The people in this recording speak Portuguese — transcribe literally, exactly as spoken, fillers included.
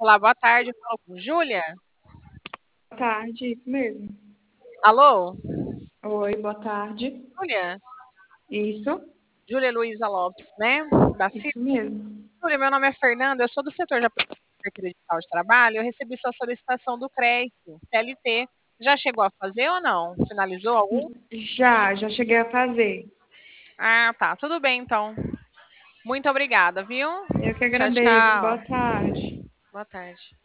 Olá, boa tarde. Eu falo com Júlia. Boa tarde, isso mesmo. Alô? Oi, boa tarde. Júlia? Isso, Júlia Luiza Lopes, né? Da CIP. isso mesmo. Júlia, meu nome é Fernanda, eu sou do setor de apoio digital de trabalho. Eu recebi sua solicitação do crédito, C L T. Já chegou a fazer ou não? Finalizou algum? Já, já cheguei a fazer. Ah, tá. Tudo bem, então. Muito obrigada, viu? Eu que Tchau, agradeço. tchau. Boa tarde. Boa tarde.